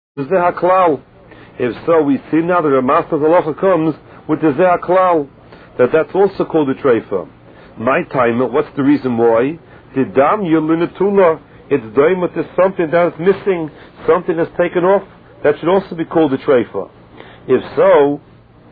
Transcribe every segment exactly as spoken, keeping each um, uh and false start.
Zeh HaKlal. If so, we see now that the Master's halacha comes with the Zeh HaKlal, that that's also called a treifa. My time, what's the reason why? The dam yulunatula. It's doim with something that is missing, something that's taken off. That should also be called a treifa. If so,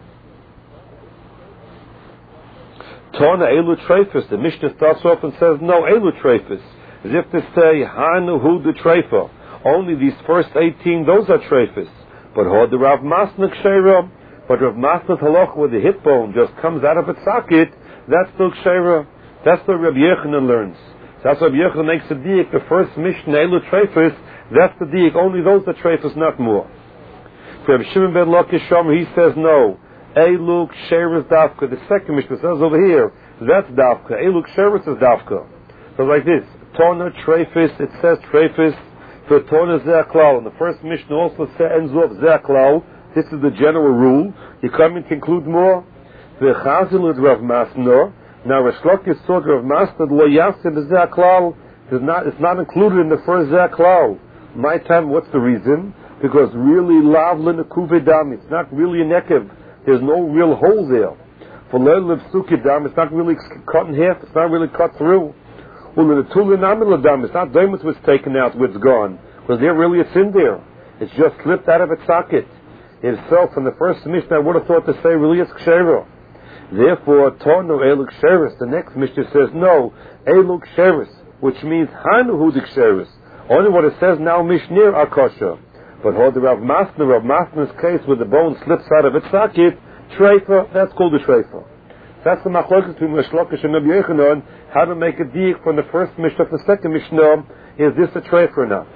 Tona elu treifas. The Mishnah starts off and says, no, elu treifas. As if to say, Hanu hu the treifa. Only these first eighteen, those are treifas. But hod the Rav Masna ksheira. But Rav Masna's halacha with the hip bone just comes out of its socket, that's still ksheira. That's what Rabbi Yochanan learns. So that's what Rabbi Yochanan makes a diak. The first Mishnah, elu treifas, that's the diak. Only those are treifas, not more. For Rabbi Shimon ben Lakish Shomer, he says no. Elu ksheira is dafka. The second Mishnah says over here, that's dafka. Elu ksheira is dafka. So like this, Tona treifas, it says treifas. For Tona Zeh HaKlal. And the first Mishnah also ends off Zeh HaKlal. This is the general rule. You come in to include more. V'chazil with Rav Masna. Now Rish Lakish saw Rav Masna, Lo Yasim Zeh HaKlal. It's not included in the first Zeh HaKlal. My time, what's the reason? Because really, Lavlin Kuvedam, it's not really a nekev. There's no real hole there. For Leil Sukidam, it's not really cut in half. It's not really cut through. It's not diamonds was taken out, it's gone. Because there really it's in there. It's just slipped out of its socket. If so, from the first Mishnah, I would have thought to say, really it's ksheira. Therefore, Torno Eluk Sheris, the next Mishnah says, no, Eluk Sheris, which means Hanu Hu Ksheris. Only what it says now, Mishnir Akosha. But hold the Rav Masna, Rav Masna's case, where the bone slips out of its socket, Treifa, that's called a Treifa. That's the machlokes between Rish Lakish and Rabbi Yochanan, how to make a diak from the first Mishnah to the second Mishnah. Is this a treifa or not?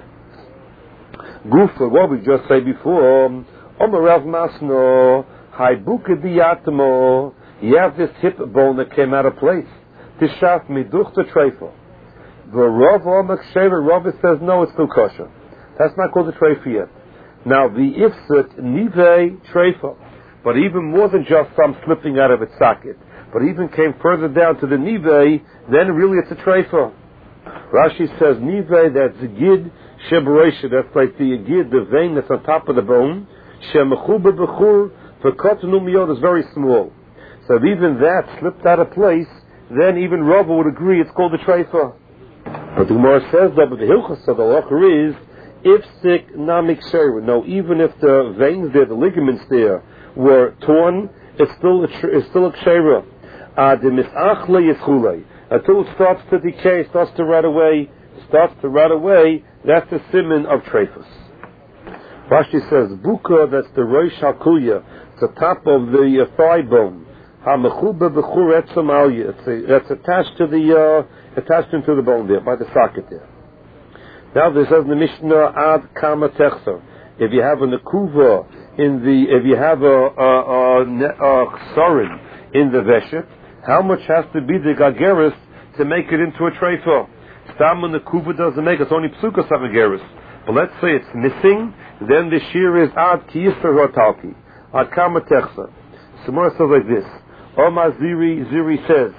Gufa, what we just said before, Omer Rav Masna, Haibuka Diyatamo, you have this hip bone that came out of place. Tishaf Miduch to treifa. The Rav Omer Kshever, Rav says, no, it's still kosher. That's not called a treifa yet. Now, the Ifsut, Nive treifa. But even more than just some slipping out of its socket, but even came further down to the nivei, then really it's a treifa. Rashi says nivei, that's a gid shebereisha, that's like the gid, the vein that's on top of the bone. Shemechuba bechur, for kotanu miyod is very small. So if even that slipped out of place, then even Rava would agree it's called a treifa. But the Gemara says that, but the hilchos of the halacha is, if sick namik shayra. No, even if the veins there, the ligaments there, were torn, it's still a, it's still a ksheira. Uh, the misachle yischulei. Until it starts to decay, starts to rot away, starts to rot away, that's the siman of treifus. Rashi says, buka, that's the roish hakuya, it's the top of the uh, thigh bone. Ha-mechuba b'chur etzam alya. That's attached to the, uh, attached into the bone there, by the socket there. Now this says in the Mishnah, ad kama techser. If you have a nekuva, in the, if you have a, a, a, a sorin in the veshet, how much has to be the gageris to make it into a treifa? Stam when the kuva doesn't make it, it's only psukas gageris. But let's say it's missing, then the shear is ad ki yisr hotalki, ad kama techsa. Samora says like this, Oma Ziri, Ziri says,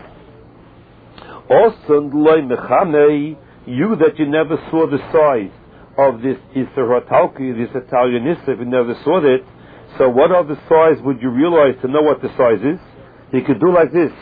Osan loy mechanei, you that you never saw the size of this Isser Hatalki, this Italian Isser, you never saw it. So what other size would you realize to know what the size is? You could do like this.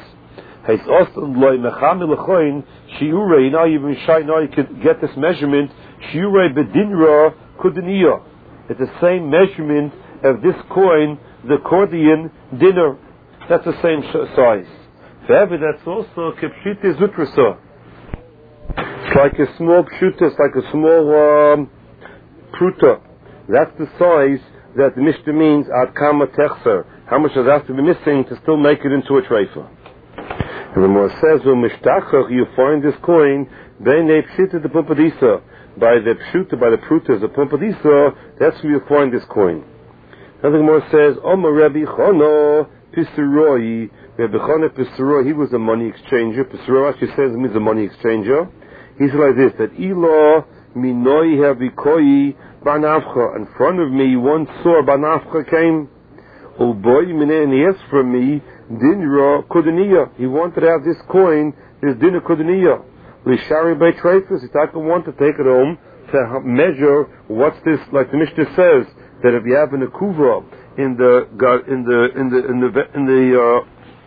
Now even shy, now you could get this measurement. Bedinra Kudiniya. It's the same measurement of this coin, the Cordian dinner. That's the same size. However, that's also Kepshite Zutrasa. It's like a small pshuta, it's like a small um, pruta. That's the size that the Mishnah means ad kama techser. How much does that have to be missing to still make it into a treifa? And the Gemara says, "Mishtachach, you find this coin beinei pshuta the pumpadisa, by the pshuta, by the prutas, the pumpadisa. That's where you find this coin." Now the Gemara says, "Omer Rabbi Chana Pisiroi, Rabbi Chana Pisiroi, he was a money exchanger. Pisiroi actually says it means a money exchanger." He said like this, that Ilo minoi havikoi banafcha. In front of me, one saw banafcha came. Uboy minei, and he asked from me, dinra kudaniya. He wanted to have this coin, this dinra kudaniya. Lishari by treifus. He thought I want to take it home to measure what's this, like the Mishnah says, that if you have an akuva in the in the in the in the in the uh,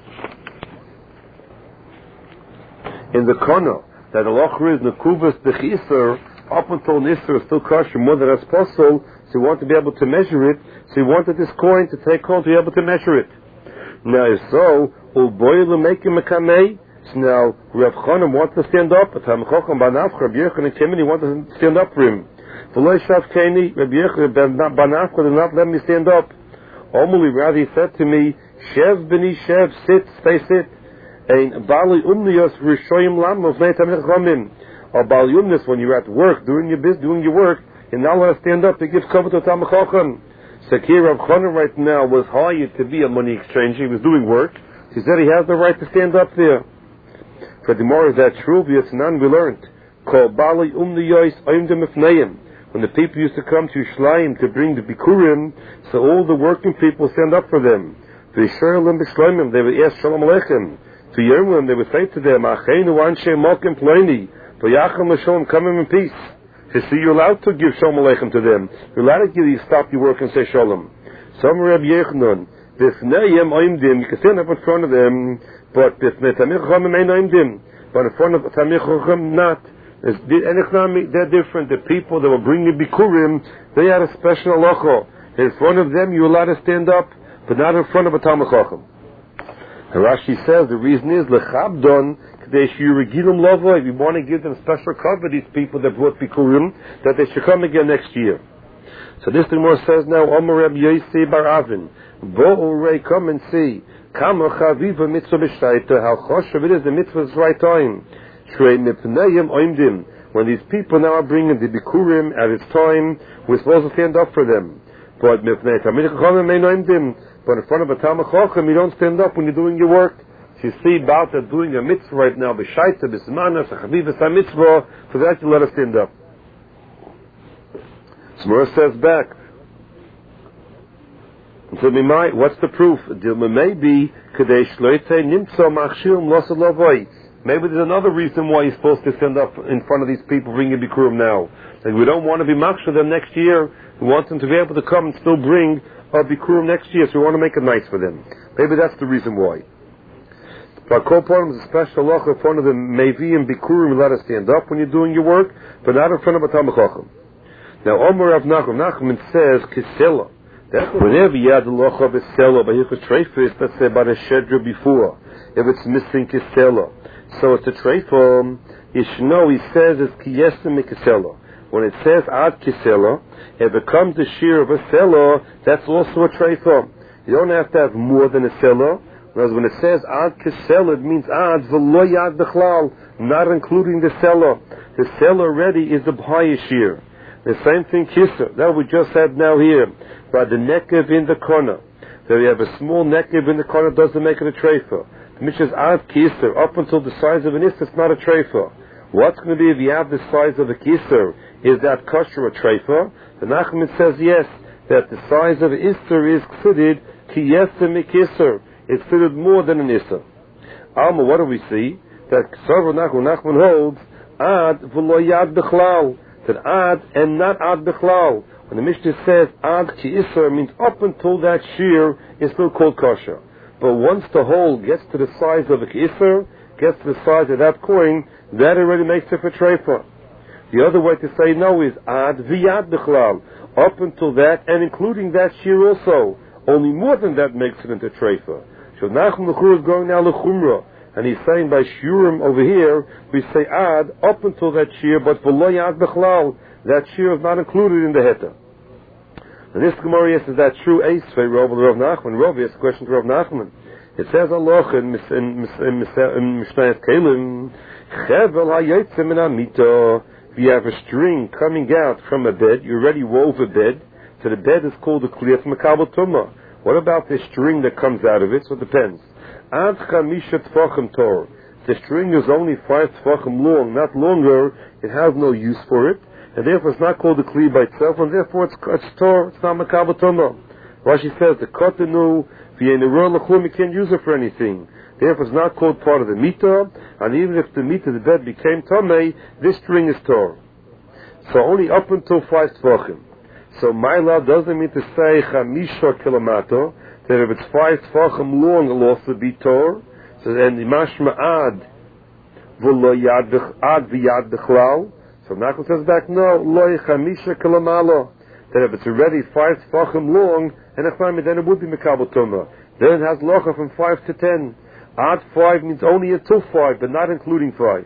in the corner, that Allah is nakuvas the chiser up until nisr is still kosher more than that's possible. So you want to be able to measure it. So you wanted this coin to take hold to be able to measure it. Now if so, ulboilu make him a kamei. So now Rav Chanan wants to stand up. But Tam Chacham Banafcha Rabbi Yochanan came in. He wanted to stand up for him. V'lo shav keni Rabbi Yochanan Banafcha did not let me stand up. Omuli rather he said to me, Shev b'ni Shev, sit, stay sit. Ein bali umniyos rishoyim lam of nei tamich chamim. Or bali umniyos when you're at work doing your business, doing your work, and now let us stand up to give cover to Tam Chacham. Sakir Rav Chanan right now was hired to be a money exchanger. He was doing work. He said he has the right to stand up there. For the more is that true? V'yatzanan we learned. Kol bali umniyos oimdim ifneim. When the people used to come to Yerushalayim to bring the Bikurim, so all the working people stand up for them. V'yisharelim b'shloimim, they would ask Shalom Aleichem. V'yirmim, they would say to them, Acheinu anshe mokim ploni, v'yacham l'shalom, come in peace. So see, you're allowed to give Shalom Aleichem to them. You're allowed to give you stop your work and say Shalom. Some Rabbi Yochanan, v'fneim oimdim, you can stand up in front of them, but v'fnei tamich chachamim ein oimdim, but in front of tamich chacham not. They're different. The people that were bringing Bikurim, they had a special halacha. In front of them, you're allowed to stand up, but not in front of a Talmid Chacham. Rashi says the reason is lechabdon kadesh yurigilum lova. If you want to give them special cover, these people that brought Bikurim, that they should come again next year. So this Gemara says now, Omer Reb Yossi bar Avin, bo'urei, come and see, kama chaviva mitzvah b'shaita, how choshev it is the mitzvah's right time. When these people now are bringing the Bikurim at its time, we're supposed to stand up for them. But in front of a Talmid Chacham, you don't stand up when you're doing your work. So you see about that doing a mitzvah right now, b'shaita, b'smana, b'chaviva, mitzvah, for that you let us stand up. Smura says back, so what's the proof? Maybe Maybe there's another reason why you're supposed to stand up in front of these people bringing Bikurim now. Like we don't want to be maksha them next year. We want them to be able to come and still bring a Bikurim next year, so we want to make it nice for them. Maybe that's the reason why. But Kolpon is a special law in front of the Mevi and Bikurim. You let us stand up when you're doing your work, but not in front of a Talmid Chacham. Now, Omer Rav Nachman, Nachman says, Kisela. Whenever you had the locha of a Kisela, by Hilchos Treifus, let's say by the Shedra before, if it's missing Kisela. So it's a treifah. You should know, he says it's kiyesim mikisela. When it says ad kisela, if it comes the shear of a sela, that's also a treifah. You don't have to have more than a sela. Whereas when it says ad kisela, it means ad v'lo yad b'chlal, not including the sela. The sela already is the b'haya shear. The same thing kisser. That we just said now here. By the nekev in the corner. So you have a small nekev in the corner, doesn't make it a treifah. Which is ad kiser, up until the size of an ister, it's not a treifa. What's going to be if you have the size of a kiser? Is that kosher a treifa? The Nachman says yes, that the size of an ister is chsidid ki yeser mikiser. It's chsidid more than an ister. Alma, what do we see? That Ksav Nachman holds ad v'lo yad b'chlal. That ad and not ad b'chlal. When the Mishnah says ad ki iser, means up until that shear is still called kosher. But once the hole gets to the size of a kiser, gets to the size of that coin, that already makes it for treifa. The other way to say no is ad v'yad b'chlal. Up until that, and including that shear also. Only more than that makes it into treifa. So Nachum L'chur is going now l'chumra. And he's saying by shurim over here, we say ad up until that shear, but v'lo yad b'chlal. That shear is not included in the heta. And this Gemara says that true. Eisvei Rav Rav Nachman. Rav has a question to Rav Nachman. It says Allah in Mishnayos Kelim, Chevel hayotzeh min hamita. If you have a string coming out from a bed, you already wove a bed, so the bed is called a kliyat makabel tumah. What about the string that comes out of it? So it depends. Ad chamisha tfachim tor. The string is only five tfachim long, not longer. It has no use for it. And therefore it's not called a kli by itself, and therefore it's, it's tor, it's not makabel tumah. Rashi says the kotenu v'yenirur l'chum, you can't use it for anything. Therefore it's not called part of the mita, and even if the mita, the bed, became tamei, this string is tor. So only up until five tefachim. So my law doesn't mean to say chamisha kilomato, that if it's five tefachim long, it'll also be tor. So then the mashma ad v'lo yad ad v'yad b'chlal. So Nachman says back, no, loy chamisha kilomalo. That if it's already five tefachim long, and then it would be mekabel tumah. Then it has locha from five to ten. Ad five means only until five, but not including five.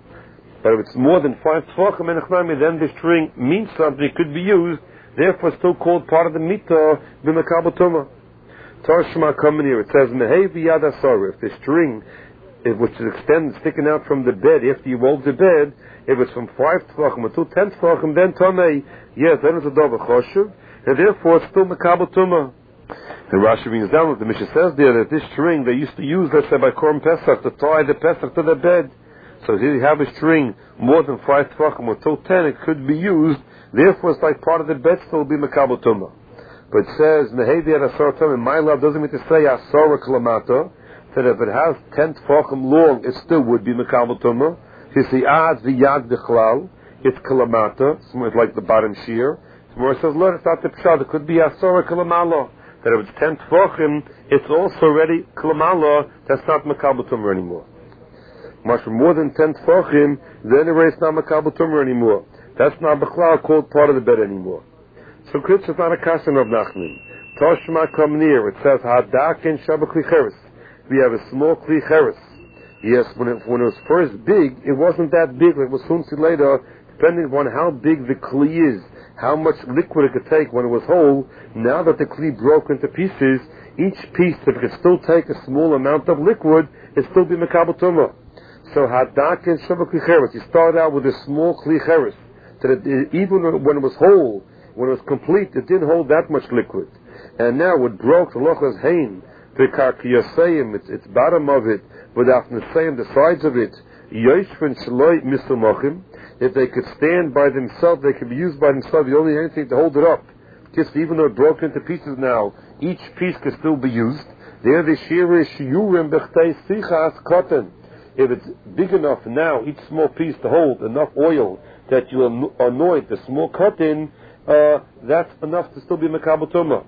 But if it's more than five tefachim and then the string means something, it could be used, therefore still called part of the mitah, b'mekabel tumah. Tarshma coming here, it says, mehei v'yad asara. If the string, if, which is extended, sticking out from the bed, after you roll the bed, if it's from five tefachim until ten tefachim, then tamei, yes, then it's a davar choshev, and therefore it's still mekabel tumah. And Rashi brings down what the Mishnah says there, that this string they used to use, let's say by Korban Pesach, to tie the Pesach to the bed. So here you have a string more than five tefachim until ten, it could be used. Therefore, it's like part of the bed still be mekabel tumah. But it says mehei v'yad asara tumah. My love doesn't mean to say asara kilomato. That if it has ten tefachim long, it still would be mekabel tumah. You see, ad v'yad b'chlal, it's kilomato. It's like the bottom shear. Tomorrow it says, Lord, it's not the pshat. It could be asara kilamalo. That if it's ten tefachim, it's also already kilamalo. That's not mekabel tumah anymore. Much more than ten tefachim, then it's not mekabel tumah anymore. That's not b'chlal called part of the bed anymore. So Kritz is not a kassan of Nachman. Toshma come near. It says hadak and shabbat kli cheres. We have a small kli cheres. Yes, when it, when it was first big, it wasn't that big. Like we'll soon see later, depending upon how big the kli is, how much liquid it could take when it was whole. Now that the kli broke into pieces, each piece, if it could still take a small amount of liquid, it still be mekabel tumah. So hadak and shabbat kli cheres. You start out with a small kli cheres. That it, even when it was whole, when it was complete, it didn't hold that much liquid. And now it broke the lochas hain, the karkiyasayim, its its bottom of it, with afnasayim, the sides of it, yoshvin shaloi misulmochim. If they could stand by themselves, they could be used by themselves. You only need anything to hold it up. Just even though it broke into pieces now, each piece could still be used. There the shir is shiurim b'chtei sichas cotton. If it's big enough now, each small piece to hold enough oil that you anoint the small cotton, uh, that's enough to still be mekabel tumah.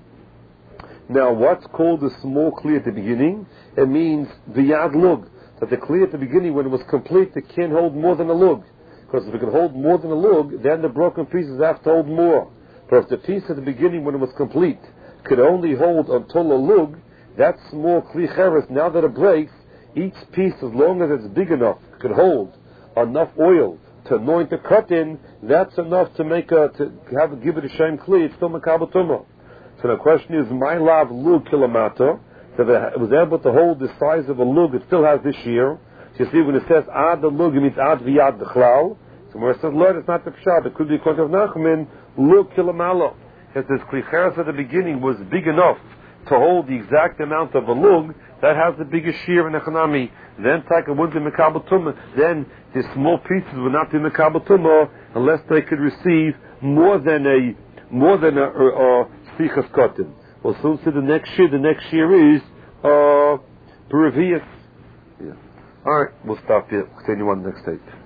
Now, what's called a small kli at the beginning? It means the yad lug. That the kli at the beginning, when it was complete, it can't hold more than a lug. Because if it can hold more than a lug, then the broken pieces have to hold more. But if the piece at the beginning, when it was complete, could only hold until a lug, that small kli cheres, now that it breaks, each piece, as long as it's big enough, could hold enough oil to anoint the cotton, that's enough to make a, to have, give it a shem kli, it's still mekabel tumah. So the question is, my lav lug kilomata, that it was able to hold the size of a lug, it still has this shear. So you see, when it says ad the lug, it means ad v'yad b'chlal. So when it says Lord, it's not the pshat, it could be according to Nachman, lug kilomalo. If this kli cheres at the beginning was big enough to hold the exact amount of a lug, that has the biggest shear in Echanami. Then Taka wouldn't be mekabel tumah. Then the small pieces would not be mekabel tumah unless they could receive more than a more than a, a, a sichas cotton. We'll soon see the next shear. The next shear is uh, Berevius. Yeah. All right, we'll stop here. Continue on the next tape.